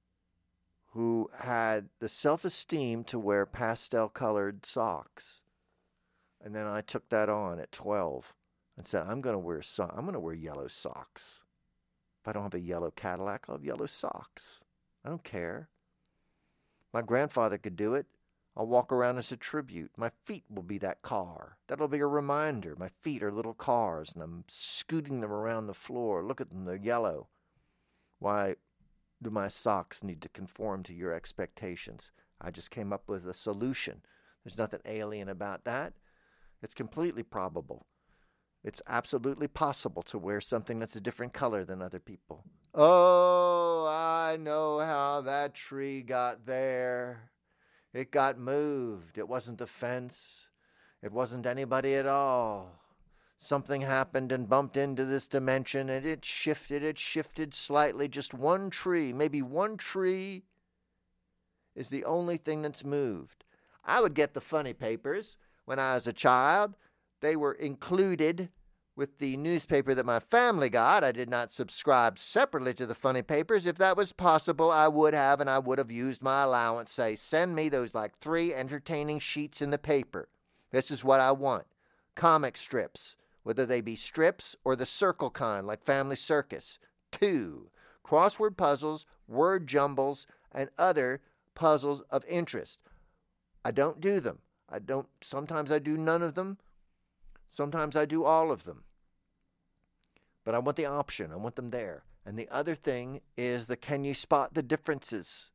who had the self-esteem to wear pastel-colored socks. And then I took that on at twelve and said, I'm going to wear so- I'm going to wear yellow socks. If I don't have a yellow Cadillac, I'll have yellow socks. I don't care. My grandfather could do it. I'll walk around as a tribute. My feet will be that car. That'll be a reminder. My feet are little cars, and I'm scooting them around the floor. Look at them, they're yellow. Why do my socks need to conform to your expectations? I just came up with a solution. There's nothing alien about that. It's completely probable. It's absolutely possible to wear something that's a different color than other people. Oh, I know how that tree got there. It got moved. It wasn't the fence. It wasn't anybody at all. Something happened and bumped into this dimension, and it shifted. It shifted slightly. Just one tree, maybe one tree is the only thing that's moved. I would get the funny papers when I was a child. They were included with the newspaper that my family got. I did not subscribe separately to the funny papers. If that was possible, I would have, and I would have used my allowance. Say, send me those like three entertaining sheets in the paper. This is what I want. Comic strips, whether they be strips or the circle kind, like Family Circus. Two, crossword puzzles, word jumbles, and other puzzles of interest. I don't do them. I don't. Sometimes I do none of them. Sometimes I do all of them. But I want the option. I want them there. And the other thing is the can you spot the differences?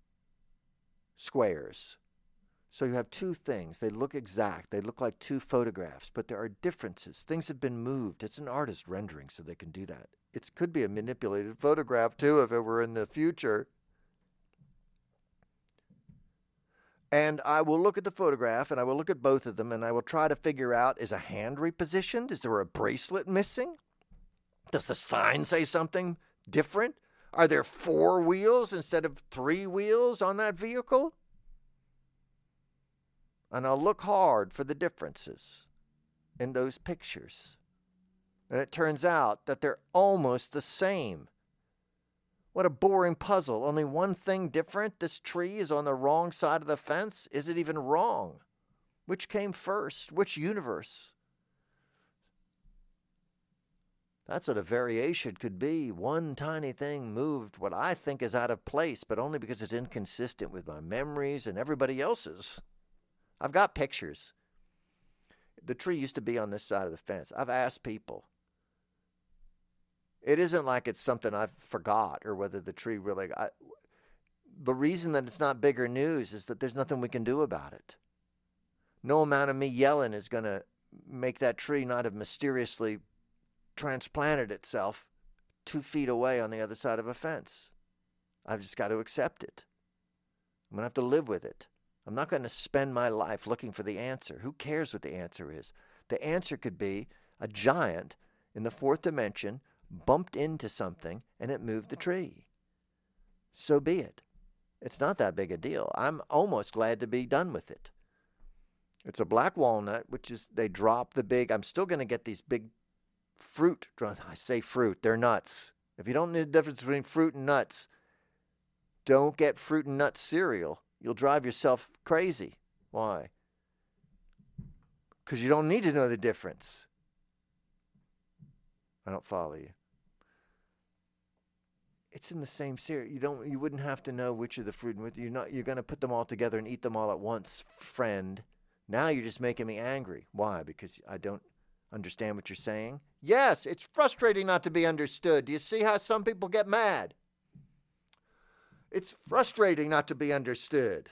Squares. So you have two things. They look exact. They look like two photographs, but there are differences. Things have been moved. It's an artist rendering, so they can do that. It could be a manipulated photograph, too, if it were in the future. And I will look at the photograph, and I will look at both of them, and I will try to figure out, is a hand repositioned? Is there a bracelet missing? Does the sign say something different? Are there four wheels instead of three wheels on that vehicle? And I'll look hard for the differences in those pictures. And it turns out that they're almost the same. What a boring puzzle. Only one thing different. This tree is on the wrong side of the fence. Is it even wrong? Which came first? Which universe? That's what a variation could be. One tiny thing moved what I think is out of place, but only because it's inconsistent with my memories and everybody else's. I've got pictures. The tree used to be on this side of the fence. I've asked people. It isn't like it's something I forgot or whether the tree really... I, the reason that it's not bigger news is that there's nothing we can do about it. No amount of me yelling is going to make that tree not have mysteriously transplanted itself two feet away on the other side of a fence. I've just got to accept it. I'm going to have to live with it. I'm not going to spend my life looking for the answer. Who cares what the answer is? The answer could be a giant in the fourth dimension bumped into something and it moved the tree. So be it. It's not that big a deal. I'm almost glad to be done with it. It's a black walnut, which is, they drop the big, I'm still going to get these big fruit. I say fruit, they're nuts. If you don't know the difference between fruit and nuts, don't get fruit and nut cereal. You'll drive yourself crazy. Why? Because you don't need to know the difference. I don't follow you. It's in the same cereal. You don't. You wouldn't have to know which of the fruit and which you're not. You're going to put them all together and eat them all at once, friend. Now you're just making me angry. Why? Because I don't understand what you're saying? Yes, it's frustrating not to be understood. Do you see how some people get mad? It's frustrating not to be understood.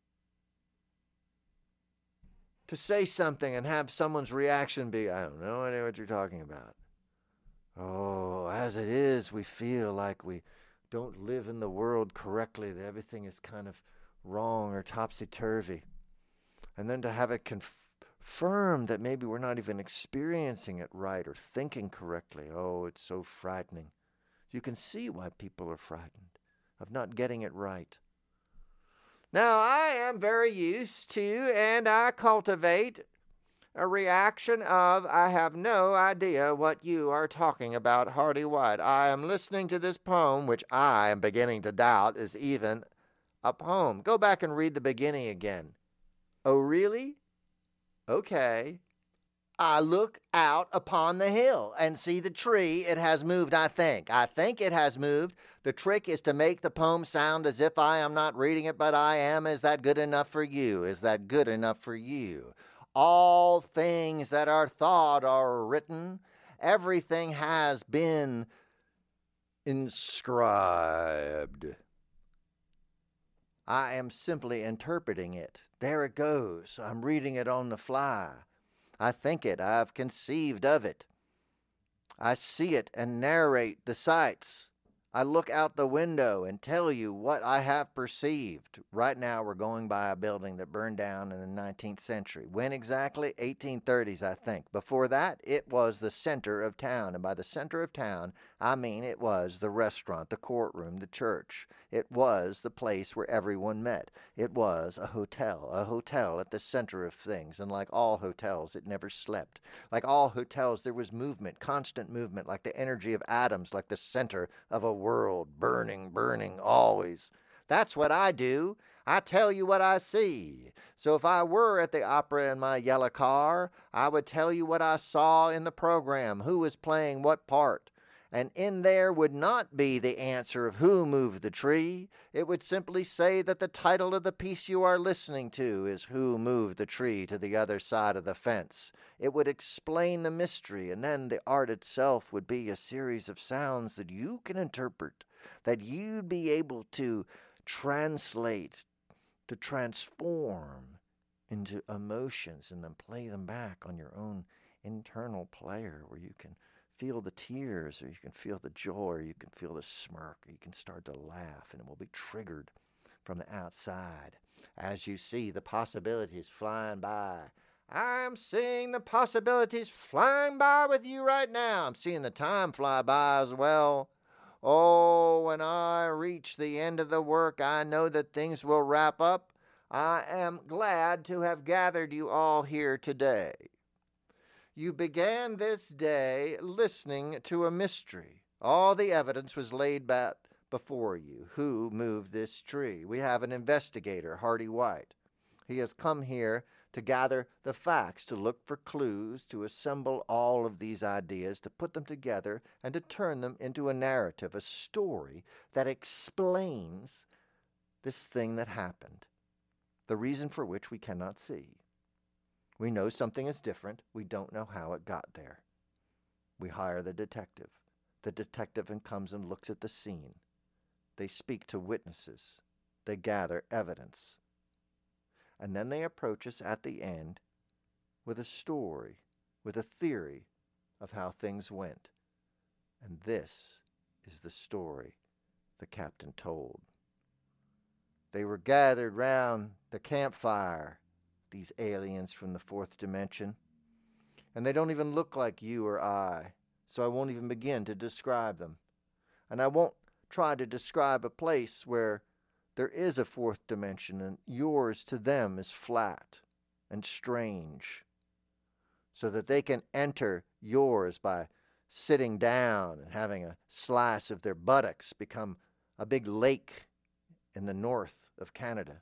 To say something and have someone's reaction be, I don't know idea what you're talking about. Oh, as it is, we feel like we don't live in the world correctly, that everything is kind of wrong or topsy-turvy. And then to have it confirmed that maybe we're not even experiencing it right or thinking correctly. Oh, it's so frightening. You can see why people are frightened. of not getting it right. Now, I am very used to, and I cultivate a reaction of, I have no idea what you are talking about, Hardy White. I am listening to this poem, which I am beginning to doubt is even a poem. Go back and read the beginning again. Oh, really? Okay. I look out upon the hill and see the tree. It has moved, I think. I think it has moved. The trick is to make the poem sound as if I am not reading it, but I am. Is that good enough for you? Is that good enough for you? All things that are thought are written. Everything has been inscribed. I am simply interpreting it. There it goes. I'm reading it on the fly. I think it. I've conceived of it. I see it and narrate the sights. I look out the window and tell you what I have perceived. Right now we're going by a building that burned down in the nineteenth century. When exactly? eighteen thirties, I think. Before that, it was the center of town. And by the center of town, I mean it was the restaurant, the courtroom, the church. It was the place where everyone met. It was a hotel, a hotel at the center of things. And like all hotels, it never slept. Like all hotels, there was movement, constant movement, like the energy of atoms, like the center of a world, burning, burning, always. That's what I do. I tell you what I see. So if I were at the opera in my yellow car, I would tell you what I saw in the program, who was playing what part. And in there would not be the answer of who moved the tree. It would simply say that the title of the piece you are listening to is Who Moved the Tree to the Other Side of the Fence. It would explain the mystery, and then the art itself would be a series of sounds that you can interpret, that you'd be able to translate, to transform into emotions, and then play them back on your own internal player where you can feel the tears, or you can feel the joy, or you can feel the smirk, or you can start to laugh, and it will be triggered from the outside as you see the possibilities flying by. I'm seeing the possibilities flying by with you right now. I'm seeing the time fly by as well. Oh, when I reach the end of the work, I know that things will wrap up. I am glad to have gathered you all here today. You began this day listening to a mystery. All the evidence was laid back before you. Who moved this tree? We have an investigator, Hardy White. He has come here to gather the facts, to look for clues, to assemble all of these ideas, to put them together, and to turn them into a narrative, a story that explains this thing that happened, the reason for which we cannot see. We know something is different. We don't know how it got there. We hire the detective. The detective comes and looks at the scene. They speak to witnesses. They gather evidence. And then they approach us at the end with a story, with a theory of how things went. And this is the story the captain told. They were gathered round the campfire, these aliens from the fourth dimension. And they don't even look like you or I, so I won't even begin to describe them. And I won't try to describe a place where there is a fourth dimension and yours to them is flat and strange, so that they can enter yours by sitting down and having a slice of their buttocks become a big lake in the north of Canada.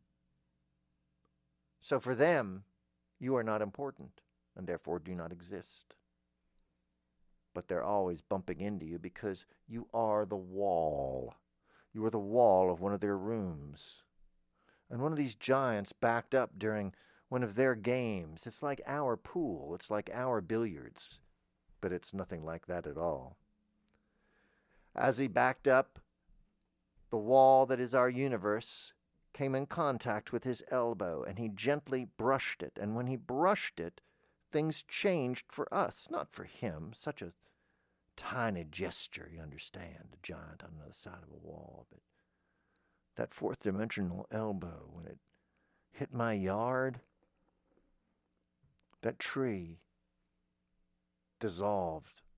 So for them, you are not important and therefore do not exist. But they're always bumping into you because you are the wall. You are the wall of one of their rooms. And one of these giants backed up during one of their games. It's like our pool. It's like our billiards. But it's nothing like that at all. As he backed up, the wall that is our universe came in contact with his elbow, and he gently brushed it. And when he brushed it, things changed for us, not for him. Such a tiny gesture, you understand, a giant on the other side of a wall. But that fourth dimensional elbow, when it hit my yard, that tree dissolved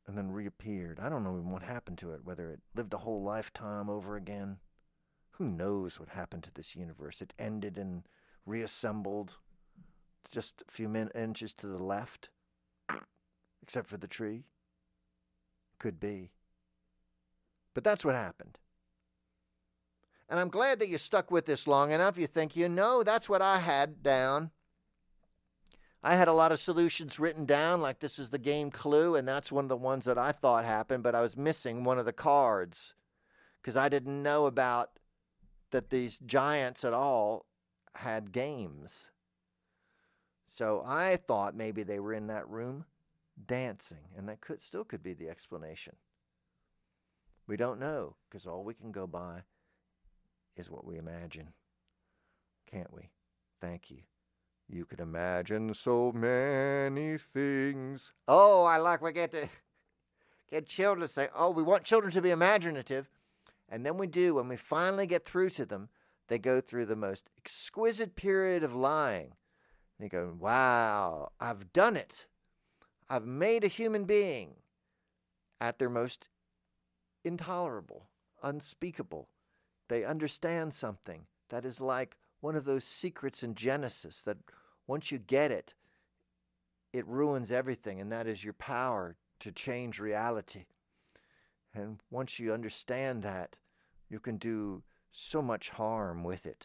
and then reappeared. I don't know even what happened to it, whether it lived a whole lifetime over again. Who knows what happened to this universe? It ended and reassembled just a few min- inches to the left, except for the tree. Could be. But that's what happened. And I'm glad that you stuck with this long enough. You think, you know, that's what I had down. I had a lot of solutions written down, like this was the game Clue, and that's one of the ones that I thought happened, but I was missing one of the cards because I didn't know about that these giants at all had games. So I thought maybe they were in that room dancing, and that could still could be the explanation. We don't know, because all we can go by is what we imagine. Can't we? Thank you. You could imagine so many things. Oh, I like we get to get children to say, oh, we want children to be imaginative. And then we do, when we finally get through to them, they go through the most exquisite period of lying. And they go, wow, I've done it. I've made a human being at their most intolerable, unspeakable. They understand something that is like one of those secrets in Genesis that once you get it, it ruins everything, and that is your power to change reality. And once you understand that, you can do so much harm with it.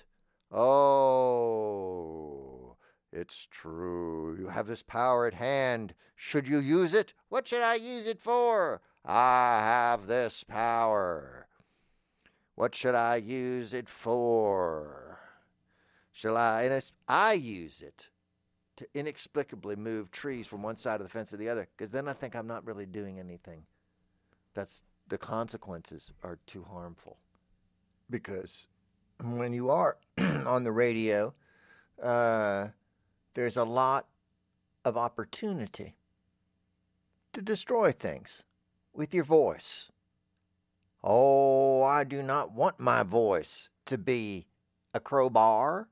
Oh, it's true. You have this power at hand. Should you use it? What should I use it for? I have this power. What should I use it for? Shall I? And I use it to inexplicably move trees from one side of the fence to the other, because then I think I'm not really doing anything. That's the consequences are too harmful. Because when you are on the radio, uh, there's a lot of opportunity to destroy things with your voice. Oh, I do not want my voice to be a crowbar.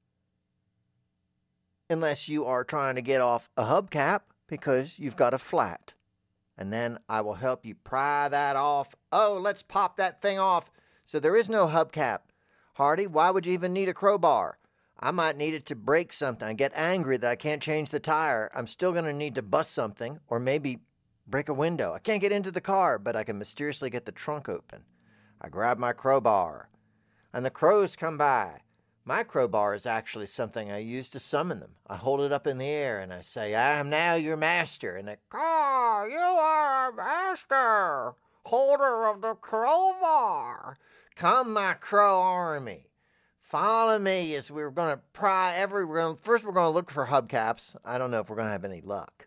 Unless you are trying to get off a hubcap because you've got a flat. And then I will help you pry that off. Oh, let's pop that thing off. So there is no hubcap. Hardy, why would you even need a crowbar? I might need it to break something. I get angry that I can't change the tire. I'm still going to need to bust something or maybe break a window. I can't get into the car, but I can mysteriously get the trunk open. I grab my crowbar, and the crows come by. My crowbar is actually something I use to summon them. I hold it up in the air and I say, I am now your master. And they, oh, you are a master, holder of the crowbar. Come, my crow army. Follow me as we're going to pry every room. First, we're going to look for hubcaps. I don't know if we're going to have any luck.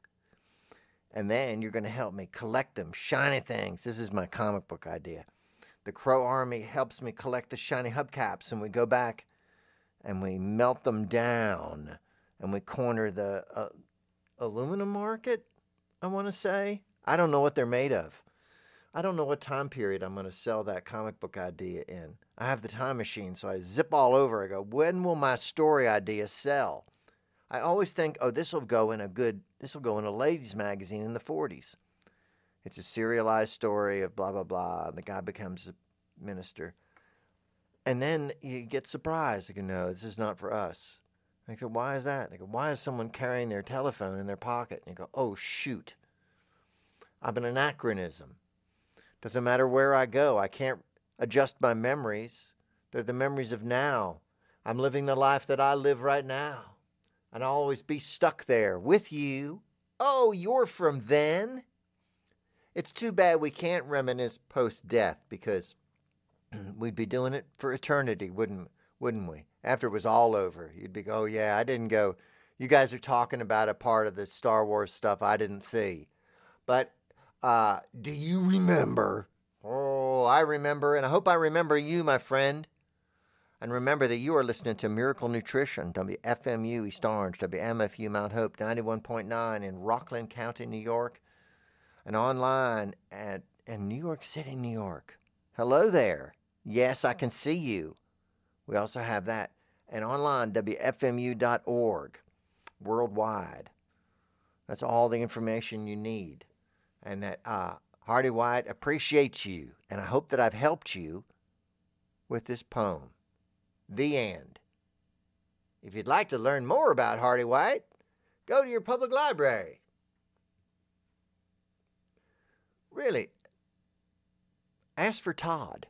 And then you're going to help me collect them, shiny things. This is my comic book idea. The crow army helps me collect the shiny hubcaps, and we go back and we melt them down, and we corner the uh, aluminum market, I want to say. I don't know what they're made of. I don't know what time period I'm going to sell that comic book idea in. I have the time machine, so I zip all over. I go, when will my story idea sell? I always think, oh, this will go in a good, this will go in a ladies' magazine in the forties. It's a serialized story of blah, blah, blah, and the guy becomes a minister. And then you get surprised. You go, no, this is not for us. I go, why is that? I go, why is someone carrying their telephone in their pocket? And you go, oh, shoot. I'm an anachronism. Doesn't matter where I go. I can't adjust my memories. They're the memories of now. I'm living the life that I live right now. And I'll always be stuck there with you. Oh, you're from then? It's too bad we can't reminisce post-death, because we'd be doing it for eternity, wouldn't wouldn't we? After it was all over, you'd be, oh, yeah, I didn't go. You guys are talking about a part of the Star Wars stuff I didn't see. But uh, do you remember? Oh, I remember, and I hope I remember you, my friend. And remember that you are listening to Miracle Nutrition, W F M U East Orange, W M F U Mount Hope, ninety-one point nine in Rockland County, New York, and online at in New York City, New York. Hello there. Yes, I can see you. We also have that. And online, W F M U dot org, worldwide. That's all the information you need. and that uh, Hardy White appreciates you, and I hope that I've helped you with this poem. The end. If you'd like to learn more about Hardy White, go to your public library. Really, ask for Todd.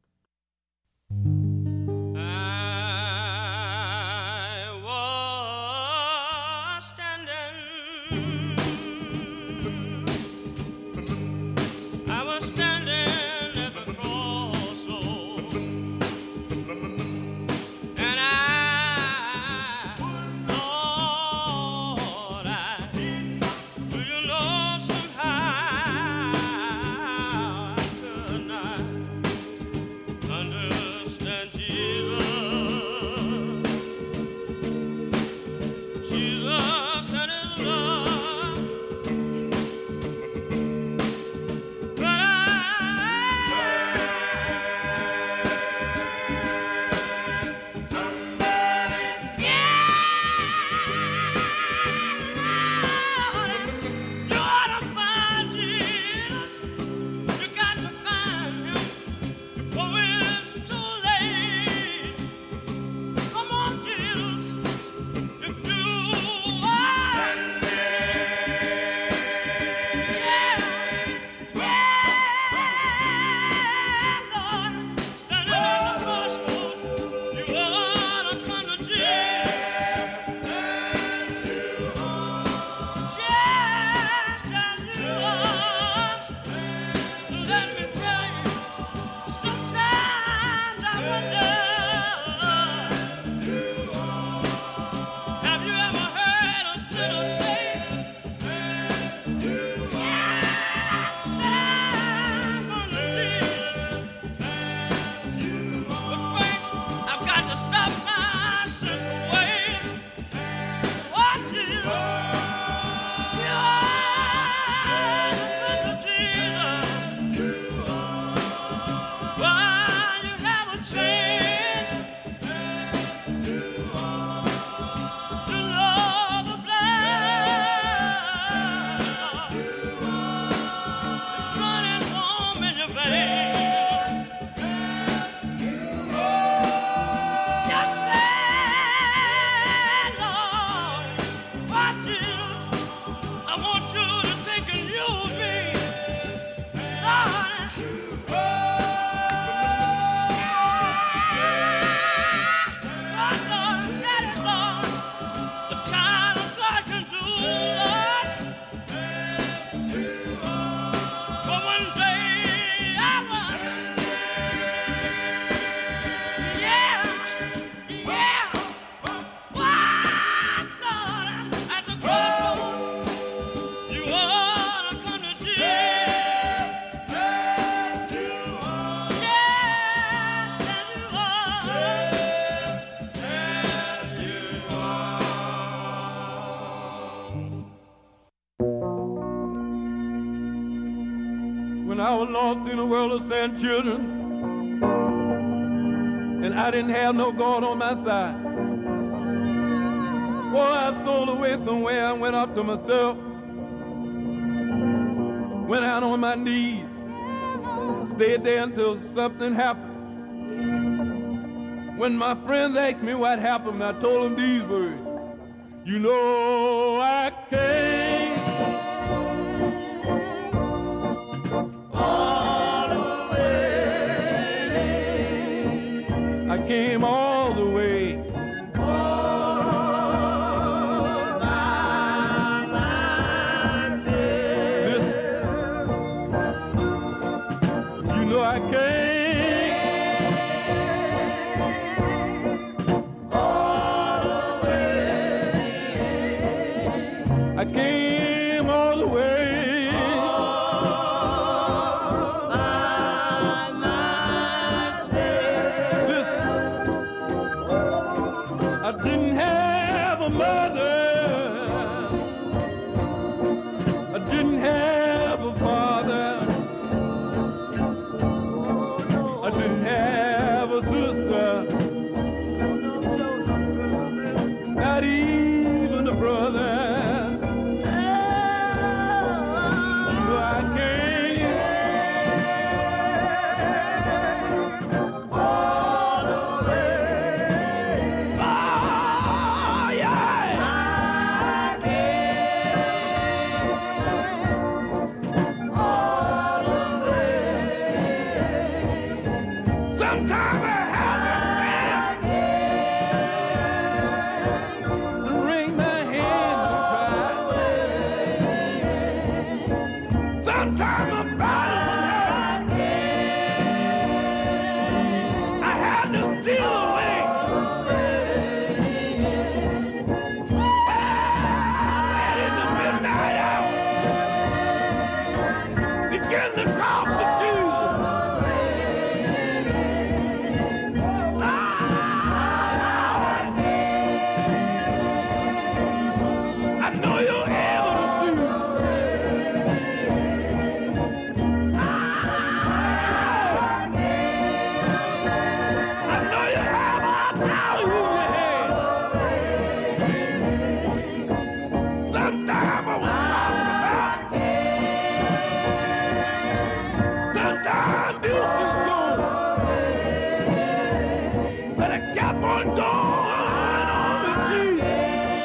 When I was lost in a world of sand children, and I didn't have no God on my side. Boy, I stole away somewhere and went off to myself. Went out on my knees, stayed there until something happened. When my friends asked me what happened, I told them these words. You know I can't I came all the way. All by myself. You know I came all the way. I came all the way. I didn't have a mother, I didn't have a father, I didn't have a sister, not even a brother. Sometimes I'm bound. I had to steal away. And in the midnight hour, begin to talk to Jesus. I know you're able to see. I know you have all power in your hand. Sometime I was talking about. Sometimes this is gone. But I kept on going on with Jesus.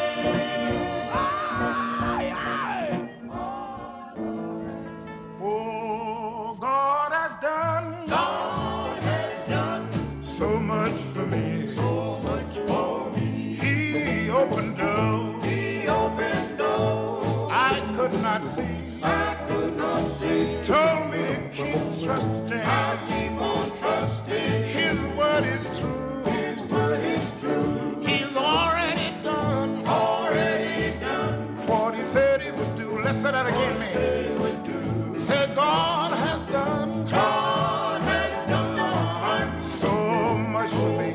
Oh, God has done, God has done so much for me. So much for me. He opened doors, He opened doors I could not see. I could not see. Told me to keep trusting. I'll keep on trusting. His word is true. His word is true. He's already done. Already done. What he said he would do. Let's say that again, man. Say God has done, God has done so much for me.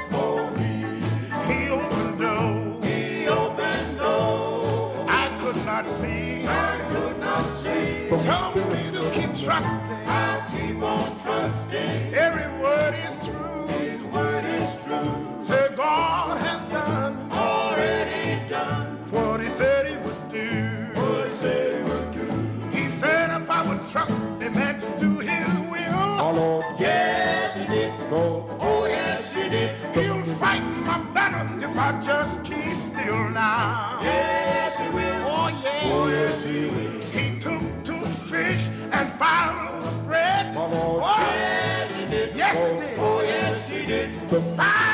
He opened doors, He opened doors I could not see. I could not see. Told me to keep trusting. I'll keep on trusting. Every word is true. His word is true. Say God has done, already done what He said He would do. What He said He would do. He said if I would trust Him and do His will. Oh Lord, yes He did. Lord, oh yes He did. He'll fight my battle if I just keep still now. Yes He will. Oh yes. Oh yes He will. He took two fish and five loaves of bread. Oh Lord, oh, yes He did. Yes He did. Oh yes He did. Five